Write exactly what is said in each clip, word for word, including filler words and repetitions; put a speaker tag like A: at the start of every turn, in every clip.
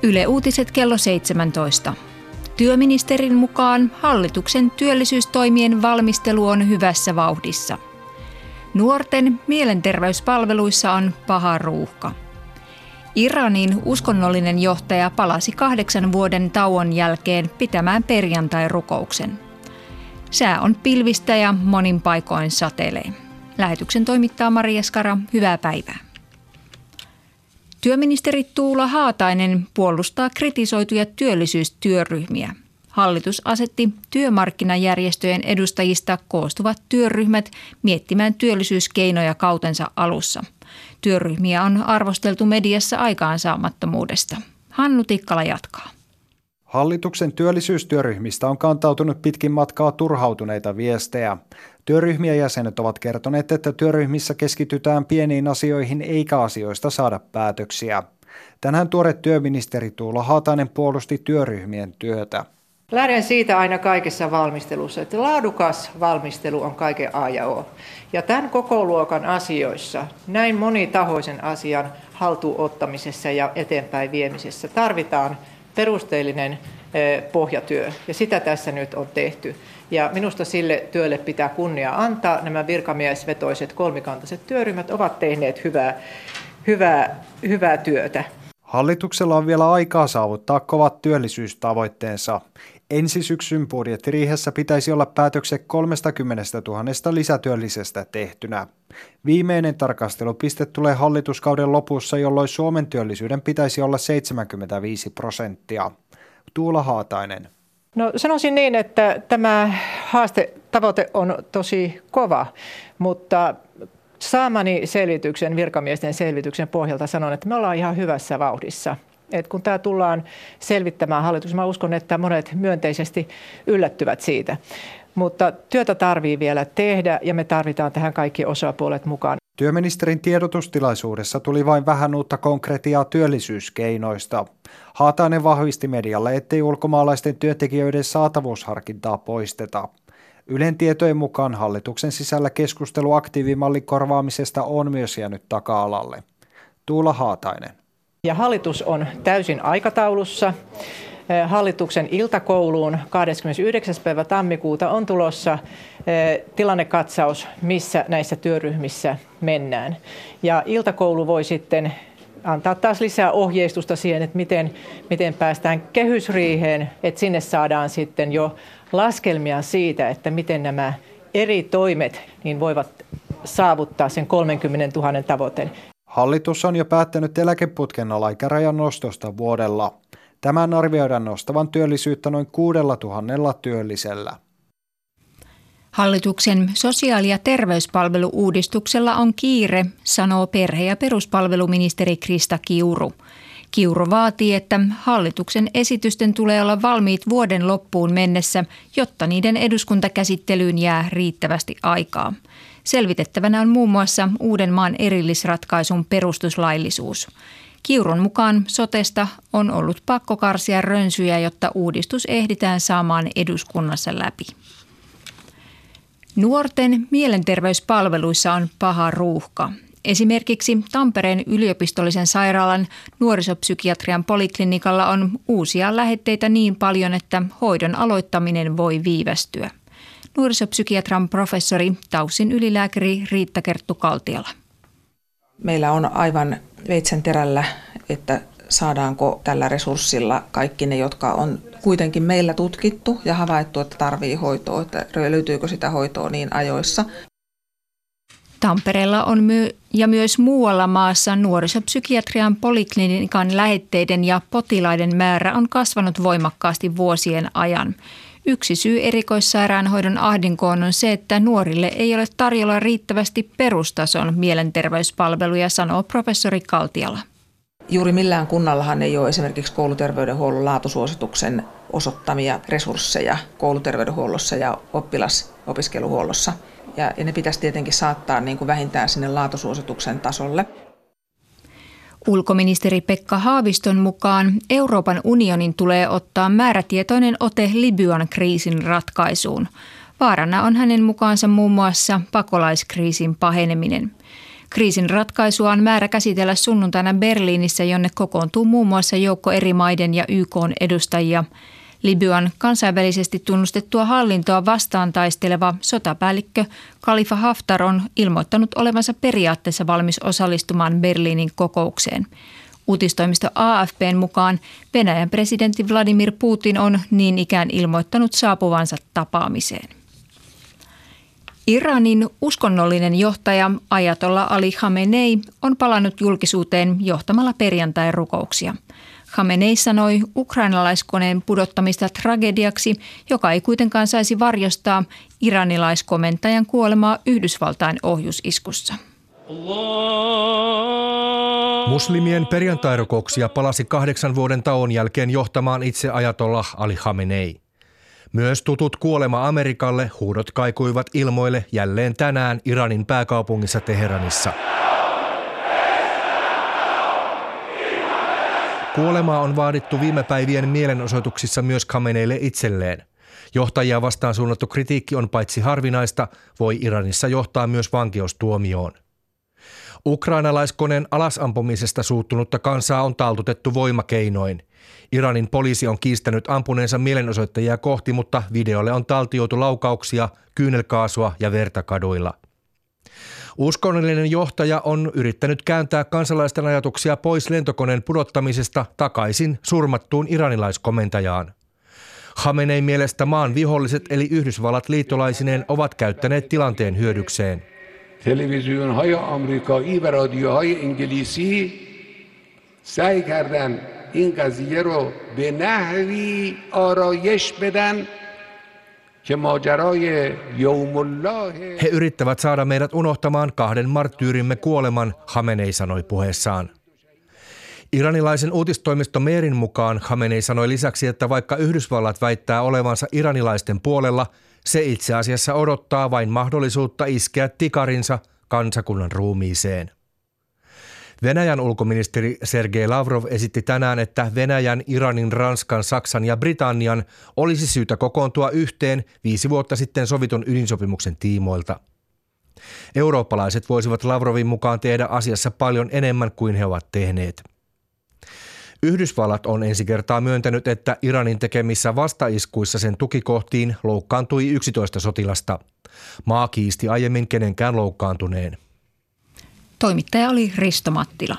A: Yle Uutiset kello seitsemäntoista. Työministerin mukaan hallituksen työllisyystoimien valmistelu on hyvässä vauhdissa. Nuorten mielenterveyspalveluissa on paha ruuhka. Iranin uskonnollinen johtaja palasi kahdeksan vuoden tauon jälkeen pitämään perjantai-rukouksen. Sää on pilvistä ja monin paikoin satelee. Lähetyksen toimittaa Maria Skara. Hyvää päivää. Työministeri Tuula Haatainen puolustaa kritisoituja työllisyystyöryhmiä. Hallitus asetti työmarkkinajärjestöjen edustajista koostuvat työryhmät miettimään työllisyyskeinoja kautensa alussa. Työryhmiä on arvosteltu mediassa aikaansaamattomuudesta. Hannu Tikkala jatkaa.
B: Hallituksen työllisyystyöryhmistä on kantautunut pitkin matkaa turhautuneita viestejä. Työryhmien jäsenet ovat kertoneet, että työryhmissä keskitytään pieniin asioihin eikä asioista saada päätöksiä. Tänään tuore työministeri Tuula Haatainen puolusti työryhmien työtä.
C: Lähden siitä aina kaikessa valmistelussa, että laadukas valmistelu on kaiken A ja O. Ja tämän koko luokan asioissa, näin monitahoisen asian haltuunottamisessa ja eteenpäin viemisessä tarvitaan perusteellinen pohjatyö, ja sitä tässä nyt on tehty. Ja minusta sille työlle pitää kunnia antaa. Nämä virkamiesvetoiset kolmikantaiset työryhmät ovat tehneet hyvää, hyvää, hyvää työtä.
B: Hallituksella on vielä aikaa saavuttaa kovat työllisyystavoitteensa. Ensi syksyn budjettiriihessä pitäisi olla päätökset kolmekymmentätuhatta lisätyöllisestä tehtynä. Viimeinen tarkastelupiste tulee hallituskauden lopussa, jolloin Suomen työllisyyden pitäisi olla seitsemänkymmentäviisi prosenttia. Tuula Haatainen.
C: No sanoisin niin, että tämä haastetavoite on tosi kova, mutta saamani selvityksen, virkamiesten selvityksen pohjalta sanon, että me ollaan ihan hyvässä vauhdissa. Et kun tämä tullaan selvittämään hallitus, mä uskon, että monet myönteisesti yllättyvät siitä. Mutta työtä tarvii vielä tehdä ja me tarvitaan tähän kaikki osapuolet mukaan.
B: Työministerin tiedotustilaisuudessa tuli vain vähän uutta konkretiaa työllisyyskeinoista. Haatainen vahvisti medialle, ettei ulkomaalaisten työntekijöiden saatavuusharkintaa poisteta. Ylen tietojen mukaan hallituksen sisällä keskustelu aktiivimallin korvaamisesta on myös jäänyt taka-alalle. Tuula Haatainen.
C: Ja hallitus on täysin aikataulussa. Hallituksen iltakouluun kahdeskymmenesyhdeksäs päivä tammikuuta on tulossa tilannekatsaus, missä näissä työryhmissä mennään. Ja iltakoulu voi sitten antaa taas lisää ohjeistusta siihen, että miten, miten päästään kehysriiheen, että sinne saadaan sitten jo laskelmia siitä, että miten nämä eri toimet niin voivat saavuttaa sen kolmekymmentätuhatta tavoitteen.
B: Hallitus on jo päättänyt eläkeputken alaikärajan nostosta vuodella. Tämän arvioidaan nostavan työllisyyttä noin kuudella tuhannella työllisellä.
A: Hallituksen sosiaali- ja terveyspalvelu-uudistuksella on kiire, sanoo perhe- ja peruspalveluministeri Krista Kiuru. Kiuru vaatii, että hallituksen esitysten tulee olla valmiit vuoden loppuun mennessä, jotta niiden eduskuntakäsittelyyn jää riittävästi aikaa. Selvitettävänä on muun muassa Uudenmaan erillisratkaisun perustuslaillisuus. Kiurun mukaan sotesta on ollut pakko karsia rönsyjä, jotta uudistus ehditään saamaan eduskunnassa läpi. Nuorten mielenterveyspalveluissa on paha ruuhka. Esimerkiksi Tampereen yliopistollisen sairaalan nuorisopsykiatrian poliklinikalla on uusia lähetteitä niin paljon, että hoidon aloittaminen voi viivästyä. Nuorisopsykiatran professori, Tausin ylilääkäri Riitta-Kerttu Kaltiala.
D: Meillä on aivan veitsenterällä, että saadaanko tällä resurssilla kaikki ne, jotka on kuitenkin meillä tutkittu ja havaittu, että tarvii hoitoa, että löytyykö sitä hoitoa niin ajoissa.
A: Tampereella on my- ja myös muualla maassa nuorisopsykiatrian poliklinikan lähetteiden ja potilaiden määrä on kasvanut voimakkaasti vuosien ajan. Yksi syy erikoissairaanhoidon ahdinkoon on se, että nuorille ei ole tarjolla riittävästi perustason mielenterveyspalveluja, sanoo professori Kaltiala.
D: Juuri millään kunnallahan ei ole esimerkiksi kouluterveydenhuollon laatusuosituksen osoittamia resursseja kouluterveydenhuollossa ja oppilasopiskeluhuollossa. Ja ne pitäisi tietenkin saattaa niin kuin vähintään sinne laatusuosituksen tasolle.
A: Ulkoministeri Pekka Haaviston mukaan Euroopan unionin tulee ottaa määrätietoinen ote Libyan kriisin ratkaisuun. Vaarana on hänen mukaansa muun muassa pakolaiskriisin paheneminen. Kriisin ratkaisua on määrä käsitellä sunnuntaina Berliinissä, jonne kokoontuu muun muassa joukko eri maiden ja Y K:n edustajia. Libyan kansainvälisesti tunnustettua hallintoa vastaan taisteleva sotapäällikkö Khalifa Haftar on ilmoittanut olevansa periaatteessa valmis osallistumaan Berliinin kokoukseen. Uutistoimisto A F P:n mukaan Venäjän presidentti Vladimir Putin on niin ikään ilmoittanut saapuvansa tapaamiseen. Iranin uskonnollinen johtaja Ajatollah Ali Khamenei on palannut julkisuuteen johtamalla perjantain rukouksia. Khamenei sanoi ukrainalaiskoneen pudottamista tragediaksi, joka ei kuitenkaan saisi varjostaa iranilaiskomentajan kuolemaa Yhdysvaltain ohjusiskussa.
E: Muslimien perjantairukouksia palasi kahdeksan vuoden tauon jälkeen johtamaan itse Ajatollah Ali Khamenei. Myös tutut kuolema Amerikalle huudot kaikuivat ilmoille jälleen tänään Iranin pääkaupungissa Teheranissa. Kuolemaa on vaadittu viime päivien mielenosoituksissa myös Khameneille itselleen. Johtajia vastaan suunnattu kritiikki on paitsi harvinaista, voi Iranissa johtaa myös vankeustuomioon. Ukrainalaiskoneen alasampumisesta suuttunutta kansaa on taltutettu voimakeinoin. Iranin poliisi on kiistänyt ampuneensa mielenosoittajia kohti, mutta videolle on taltioitu laukauksia, kyynelkaasua ja verta kaduilla. Uskonnollinen johtaja on yrittänyt kääntää kansalaisten ajatuksia pois lentokoneen pudottamisesta takaisin surmattuun iranilaiskomentajaan. Khamenein mielestä maan viholliset eli Yhdysvallat liittolaisineen ovat käyttäneet tilanteen hyödykseen.
F: تلویزیون‌های آمریکایی و رادیوهای انگلیسی سعی کردن این قضیه رو به نحوی آرایش بدن که ماجرای یوم الله.
E: He yrittävät saada meidät unohtamaan kahden marttyyrimme kuoleman, Khamenei sanoi puheessaan. Iranilaisen uutistoimisto Merin mukaan Khamenei sanoi lisäksi, että vaikka Yhdysvallat väittää olevansa iranilaisten puolella, se itse asiassa odottaa vain mahdollisuutta iskeä tikarinsa kansakunnan ruumiiseen. Venäjän ulkoministeri Sergei Lavrov esitti tänään, että Venäjän, Iranin, Ranskan, Saksan ja Britannian olisi syytä kokoontua yhteen viisi vuotta sitten sovitun ydinsopimuksen tiimoilta. Eurooppalaiset voisivat Lavrovin mukaan tehdä asiassa paljon enemmän kuin he ovat tehneet. Yhdysvallat on ensi kertaa myöntänyt, että Iranin tekemissä vastaiskuissa sen tukikohtiin loukkaantui yksitoista sotilasta. Maa kiisti aiemmin kenenkään loukkaantuneen.
A: Toimittaja oli Risto Mattila.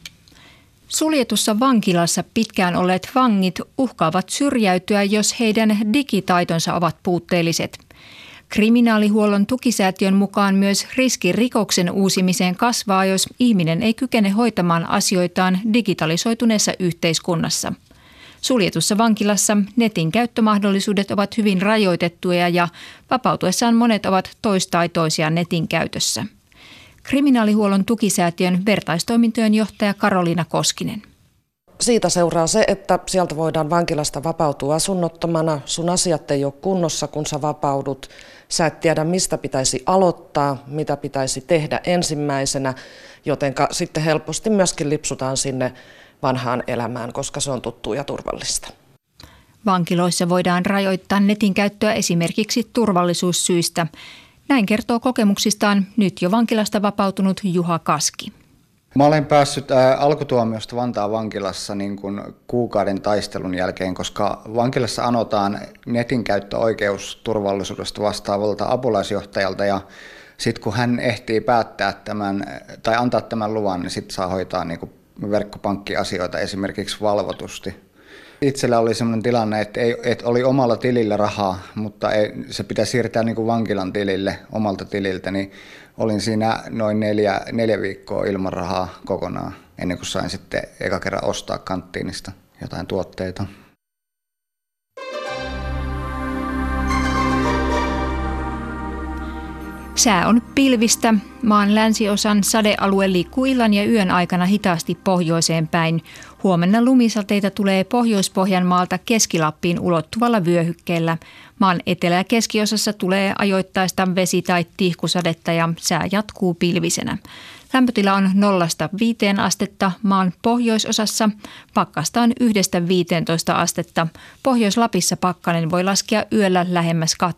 A: Suljetussa vankilassa pitkään olleet vangit uhkaavat syrjäytyä, jos heidän digitaitonsa ovat puutteelliset. Kriminaalihuollon tukisäätiön mukaan myös riski rikoksen uusimiseen kasvaa, jos ihminen ei kykene hoitamaan asioitaan digitalisoituneessa yhteiskunnassa. Suljetussa vankilassa netin käyttömahdollisuudet ovat hyvin rajoitettuja ja vapautuessaan monet ovat toistaitoisia netin käytössä. Kriminaalihuollon tukisäätiön vertaistoimintojen johtaja Karoliina Koskinen.
G: Siitä seuraa se, että sieltä voidaan vankilasta vapautua asunnottomana. Sun asiat ei ole kunnossa, kun sä vapaudut. Sä et tiedä, mistä pitäisi aloittaa, mitä pitäisi tehdä ensimmäisenä, jotenka sitten helposti myöskin lipsutaan sinne vanhaan elämään, koska se on tuttua ja turvallista.
A: Vankiloissa voidaan rajoittaa netin käyttöä esimerkiksi turvallisuussyistä. Näin kertoo kokemuksistaan nyt jo vankilasta vapautunut Juha Kaski.
H: Mä olen päässyt ää, alkutuomiosta Vantaan vankilassa niin kuin kuukauden taistelun jälkeen, koska vankilassa anotaan netin käyttöoikeus turvallisuudesta vastaavalta apulaisjohtajalta ja sitten kun hän ehtii päättää tämän tai antaa tämän luvan, niin sitten saa hoitaa niin kuin verkkopankkiasioita esimerkiksi valvotusti. Itsellä oli sellainen tilanne, että, ei, että oli omalla tilillä rahaa, mutta ei, se pitäisi siirtää niin kuin vankilan tilille omalta tililtä, niin olin siinä noin neljä, neljä viikkoa ilman rahaa kokonaan, ennen kuin sain sitten eka kerran ostaa kanttiinista jotain tuotteita.
A: Sää on pilvistä. Maan länsiosan sadealue liikkuu illan ja yön aikana hitaasti pohjoiseen päin. Huomenna lumisateita tulee Pohjois-Pohjanmaalta Keski-Lappiin ulottuvalla vyöhykkeellä. Maan etelä- ja keskiosassa tulee ajoittaista vesi- tai tihkusadetta ja sää jatkuu pilvisenä. Lämpötila on nollasta viiteen astetta maan pohjoisosassa, pakkasta on yhdestä viiteentoista astetta. Pohjois-Lapissa pakkanen voi laskea yöllä lähemmäs